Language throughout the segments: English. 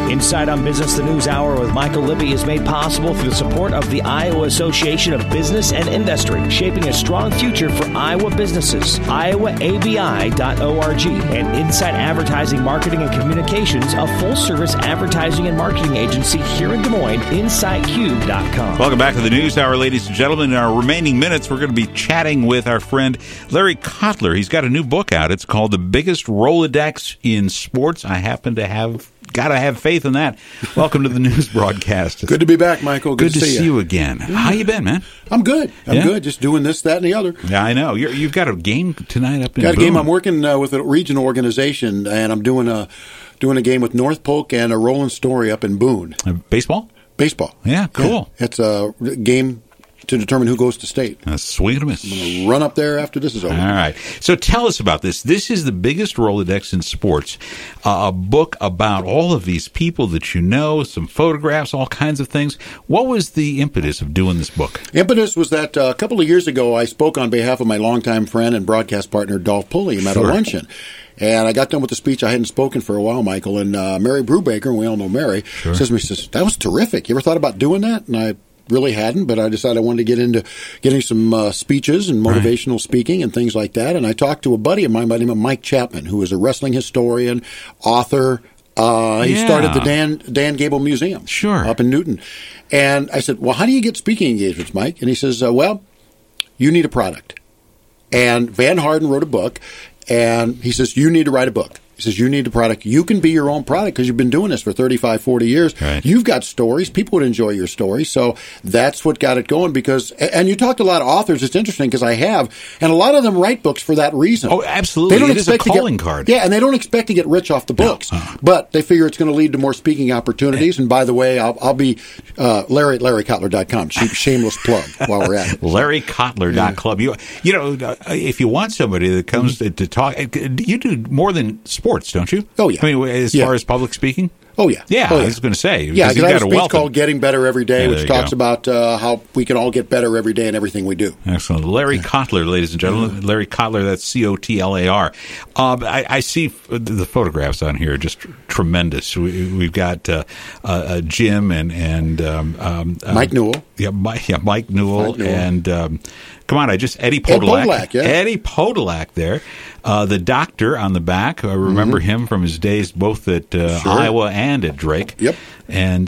Inside on Business, the News Hour with Michael Libby is made possible through the support of the Iowa Association of Business and Industry, shaping a strong future for Iowa businesses. IowaABI.org and Inside Advertising, Marketing, and Communications, a full-service advertising and marketing agency here in Des Moines, InsideCube.com. Welcome back to the News Hour, ladies and gentlemen. In our remaining minutes, we're going to be chatting with our friend Larry Kotler. He's got a new book out. It's called The Biggest Rolodex in Sports. I happen to have faith in that. Welcome to the news broadcast. Good to be back, Michael. Good to see you again. How you been, man? I'm good. I'm good. Just doing this, that, and the other. Yeah, I know. You've got a game tonight up in Got a Boone. game. I'm working with a regional organization, and I'm doing a game with North Polk and a Roland Story up in Boone. Baseball? Baseball. Yeah, cool. Yeah. It's a game to determine who goes to state. Swing and a miss. I'm going to run up there after this is over. All right. So tell us about this. This is The Biggest Rolodex in Sports, a book about all of these people that you know, some photographs, all kinds of things. What was the impetus of doing this book? Impetus was that a couple of years ago, I spoke on behalf of my longtime friend and broadcast partner, Dolph Pulley, at a luncheon. And I got done with the speech. I hadn't spoken for a while, Michael. And Mary Brubaker, and we all know Mary, says to me, that was terrific. You ever thought about doing that? And I really hadn't, but I decided I wanted to get into getting some speeches and motivational speaking and things like that. And I talked to a buddy of mine by the name of Mike Chapman, who is a wrestling historian, author. He started the Dan Gable Museum up in Newton. And I said, well, how do you get speaking engagements, Mike? And he says, well, you need a product. And Van Harden wrote a book, and he says, you need to write a book. He says, you need a product. You can be your own product because you've been doing this for 35, 40 years. Right. You've got stories. People would enjoy your stories. So that's what got it going because, and you talked to a lot of authors. It's interesting because I have, and a lot of them write books for that reason. Oh, absolutely. It is a calling card. Yeah, and they don't expect to get rich off the books, but they figure it's going to lead to more speaking opportunities. And by the way, I'll be Larry at LarryKotler.com. Shameless plug while we're at it. LarryKotler.club. You know, if you want somebody that comes to talk, you do more than sports, don't you? Oh, yeah. I mean, as far as public speaking? Oh, yeah. Yeah, I was going to say. Yeah, because I have a speech called Getting Better Every Day, which talks go. about how we can all get better every day in everything we do. Excellent. Larry Kotler, ladies and gentlemen. Larry Kotler, that's Cotlar. I see the photographs on here, just tremendous. We've got Jim and Mike Newell. Mike Newell. And come on, Eddie Podolak. Eddie Podolak there. The doctor on the back. I remember him from his days both at Iowa and at Drake. Yep. And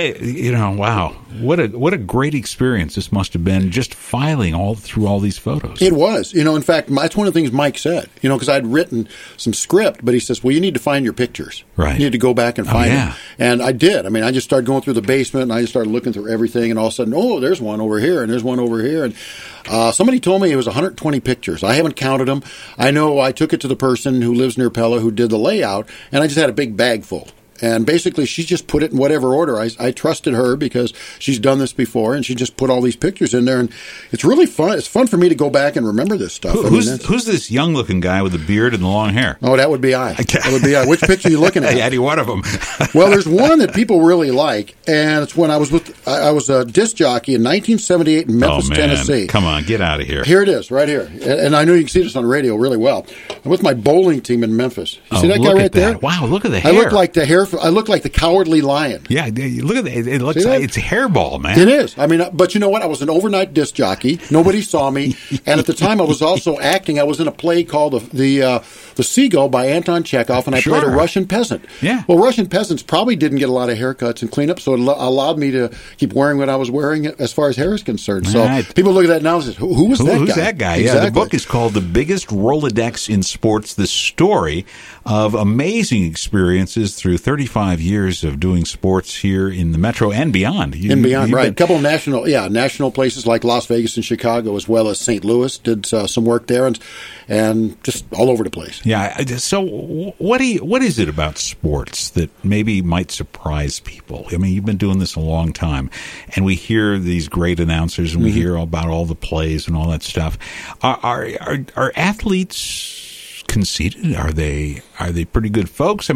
wow, what a great experience this must have been, just filing all through all these photos. It was. In fact, that's one of the things Mike said. Because I'd written some script, but he says, well, you need to find your pictures. Right. You need to go back and find them. And I did. I just started going through the basement, and I just started looking through everything, and all of a sudden, oh, there's one over here, and there's one over here, and somebody told me it was 120 pictures. I haven't counted them. I know I took it to the person who lives near Pella who did the layout, and I just had a big bag full. And basically, she just put it in whatever order. I trusted her because she's done this before, and she just put all these pictures in there. And it's really fun. It's fun for me to go back and remember this stuff. Who's this young-looking guy with the beard and the long hair? Oh, that would be I. That would be I. Which picture are you looking at? Any one of them. Well, there's one that people really like, and it's when I was a disc jockey in 1978 in Memphis, Tennessee. Come on, get out of here. Here it is, right here. And I know you can see this on radio really well. I'm with my bowling team in Memphis. You see that guy right there? Wow, look at the hair. I look like the Cowardly Lion. Yeah, look at it. It looks like it's a hairball, man. It is. But you know what? I was an overnight disc jockey. Nobody saw me. And at the time, I was also acting. I was in a play called The Seagull by Anton Chekhov, and I played a Russian peasant. Yeah. Well, Russian peasants probably didn't get a lot of haircuts and cleanup, so it allowed me to keep wearing what I was wearing as far as hair is concerned. So people look at that now and say, who's that guy? Who's that guy? Exactly. Yeah, the book is called The Biggest Rolodex in Sports, the story of amazing experiences through 35 years of doing sports here in the Metro and beyond. Right. A couple of national places like Las Vegas and Chicago, as well as St. Louis, did some work there, and just all over the place. Yeah. So what is it about sports that maybe might surprise people? You've been doing this a long time, and we hear these great announcers, and we hear about all the plays and all that stuff. Are athletes conceited? Are they pretty good folks?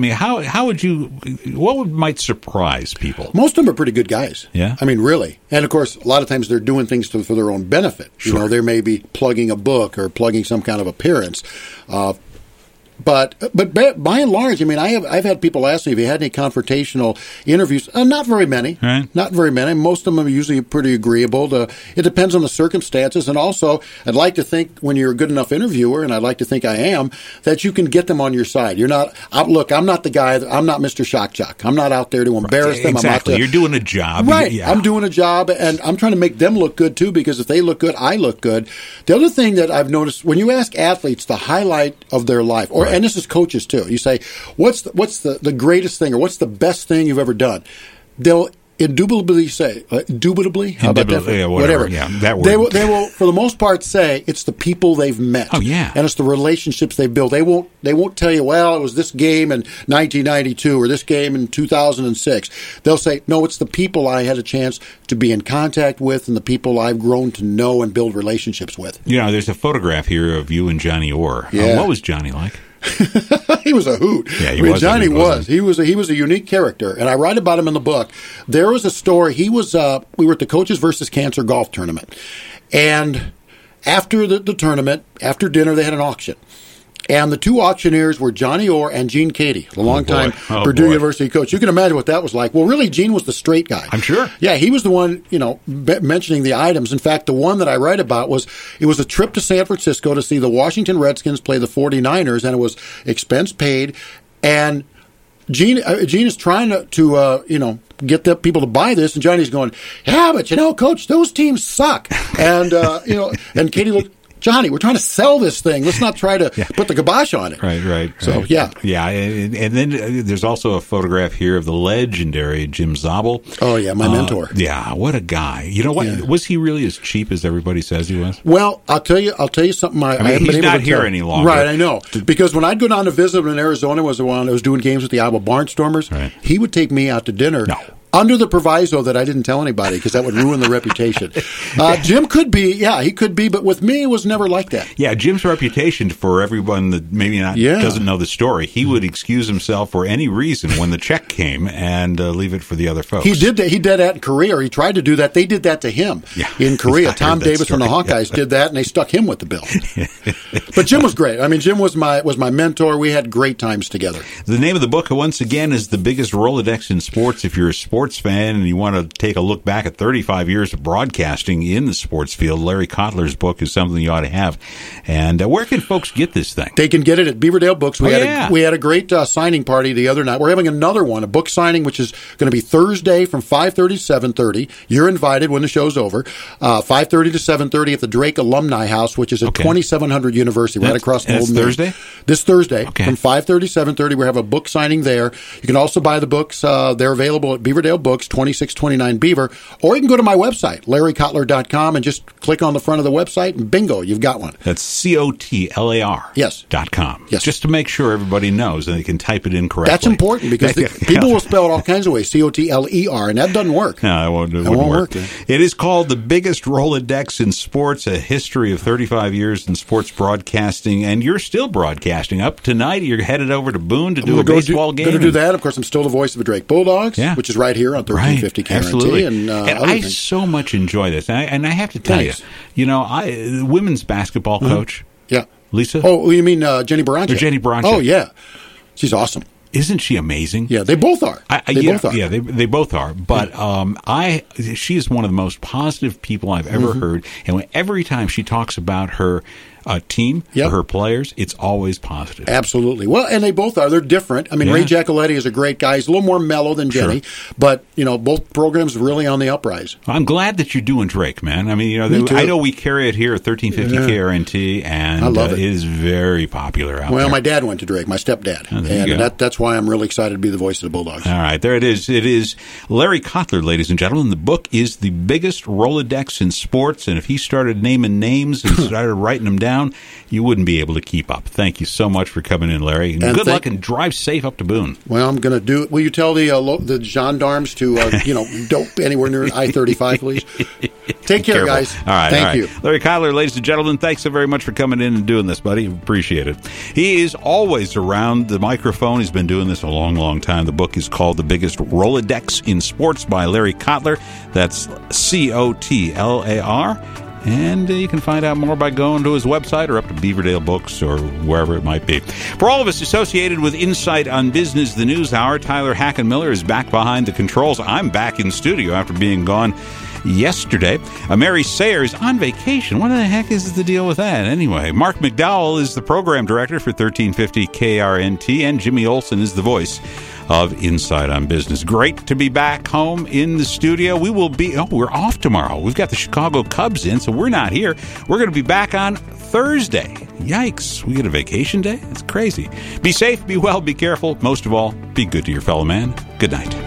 What might surprise people? Most of them are pretty good guys. Yeah. Really. And of course, a lot of times they're doing things for their own benefit. Sure. They may be plugging a book or plugging some kind of appearance. But by and large, I mean, I've had people ask me if you had any confrontational interviews. Not very many. Right. Not very many. Most of them are usually pretty agreeable. It depends on the circumstances. And also, I'd like to think when you're a good enough interviewer, and I'd like to think I am, that you can get them on your side. You're not look, I'm not the guy. I'm not Mr. Shock Jock. I'm not out there to embarrass them. Exactly. I'm out You're doing a job. Right. Yeah. I'm doing a job, and I'm trying to make them look good, too, because if they look good, I look good. The other thing that I've noticed, when you ask athletes the highlight of their life, and this is coaches, too, you say, what's the greatest thing, or what's the best thing you've ever done? They'll indubitably say, how about that? Yeah, whatever. Yeah, that word. They will, for the most part, say it's the people they've met. Oh, yeah. And it's the relationships they've built. They won't tell you, well, it was this game in 1992 or this game in 2006. They'll say, no, it's the people I had a chance to be in contact with and the people I've grown to know and build relationships with. You know, there's a photograph here of you and Johnny Orr. Yeah. What was Johnny like? He was a hoot. Yeah, Johnny was. He was a unique character, and I write about him in the book. There was a story. He was. We were at the Coaches versus Cancer golf tournament, and after the tournament, after dinner, they had an auction. And the two auctioneers were Johnny Orr and Gene Cady, the longtime Purdue University coach. You can imagine what that was like. Well, really, Gene was the straight guy. I'm sure. Yeah, he was the one, mentioning the items. In fact, the one that I write about was a trip to San Francisco to see the Washington Redskins play the 49ers, and it was expense paid. And Gene is trying to get the people to buy this, and Johnny's going, yeah, but Coach, those teams suck. And and Cady looked, Johnny, we're trying to sell this thing. Let's not try to put the kibosh on it. Right. So, yeah. Yeah, and then there's also a photograph here of the legendary Jim Zabel. Oh, yeah, my mentor. Yeah, what a guy. You know what? Yeah. Was he really as cheap as everybody says he was? Well, I'll tell you something. I haven't been able not to here tell. Any longer. Right, I know. Because when I'd go down to visit him in Arizona, was the one I was doing games with the Iowa Barnstormers, right. He would take me out to dinner. No. Under the proviso that I didn't tell anybody because that would ruin the reputation. Jim could be, he could be, but with me it was never like that. Yeah, Jim's reputation, for everyone that maybe doesn't know the story, he would excuse himself for any reason when the check came and leave it for the other folks. He did that in Korea, or he tried to do that. They did that to him in Korea. Tom Davis from the Hawkeyes did that, and they stuck him with the bill. But Jim was great. I mean, Jim was my mentor. We had great times together. The name of the book, once again, is The Biggest Rolodex in Sports. If you're a sports fan and you want to take a look back at 35 years of broadcasting in the sports field, Larry Kotler's book is something you ought to have. And where can folks get this thing? They can get it at Beaverdale Books. We had a great signing party the other night. We're having another one, a book signing, which is going to be Thursday from 5:30 to 7:30. You're invited when the show's over. 5:30 to 7:30 at the Drake Alumni House, which is at 2700 University, right across the Old Mill. Thursday? This Thursday from 5:30 to 7:30. We have a book signing there. You can also buy the books. They're available at Beaverdale Books, 2629 Beaver, or you can go to my website, LarryKotler.com, and just click on the front of the website, and bingo, you've got one. That's COTLAR. Yes. .com. Yes. Just to make sure everybody knows and they can type it in correctly. That's important because people will spell it all kinds of ways, COTLER, and that doesn't work. No, it wouldn't work. It is called The Biggest Rolodex in Sports, a history of 35 years in sports broadcasting, and you're still broadcasting. Up tonight, you're headed over to Boone to do a baseball game. I'm going to do that. Of course, I'm still the voice of the Drake Bulldogs, which is right here on 1350 KRNT. Absolutely. And I so much enjoy this. And I have to tell you, women's basketball coach, Lisa. Oh, you mean Jenny Barancha? Jenny Barancha. Oh, yeah. She's awesome. Isn't she amazing? Yeah, they both are. Both are. Yeah, they both are. But she is one of the most positive people I've ever heard. And every time she talks about her team or her players, it's always positive. Absolutely. Well, and they both are. They're different. I mean, Ray Giacoletti is a great guy. He's a little more mellow than Jenny, but both programs really on the uprise. I'm glad that you're doing Drake, man. I mean, I know we carry it here at 1350 KRNT, and I love it. It is very popular out there. Well, my dad went to Drake, my stepdad, and that's why I'm really excited to be the voice of the Bulldogs. All right, there it is. It is Larry Kotler, ladies and gentlemen. The book is The Biggest Rolodex in Sports, and if he started naming names and started writing them down, you wouldn't be able to keep up. Thank you so much for coming in, Larry. And good luck and drive safe up to Boone. Well, I'm going to do it. Will you tell the gendarmes to, don't anywhere near I-35, please? Take care, guys. All right. Thank you. Larry Kotler, ladies and gentlemen, thanks so very much for coming in and doing this, buddy. Appreciate it. He is always around the microphone. He's been doing this a long, long time. The book is called The Biggest Rolodex in Sports by Larry Kotler. That's COTLAR. And you can find out more by going to his website or up to Beaverdale Books or wherever it might be. For all of us associated with Insight on Business, the News Hour, Tyler Hackenmiller is back behind the controls. I'm back in studio after being gone yesterday. Mary Sayers on vacation. What the heck is the deal with that? Anyway, Mark McDowell is the program director for 1350 KRNT, and Jimmy Olsen is the voice of Insight on Business. Great to be back home in the studio. We will be, we're off tomorrow. We've got the Chicago Cubs in, so we're not here. We're going to be back on Thursday. Yikes. We get a vacation day? It's crazy. Be safe, be well, be careful. Most of all, be good to your fellow man. Good night.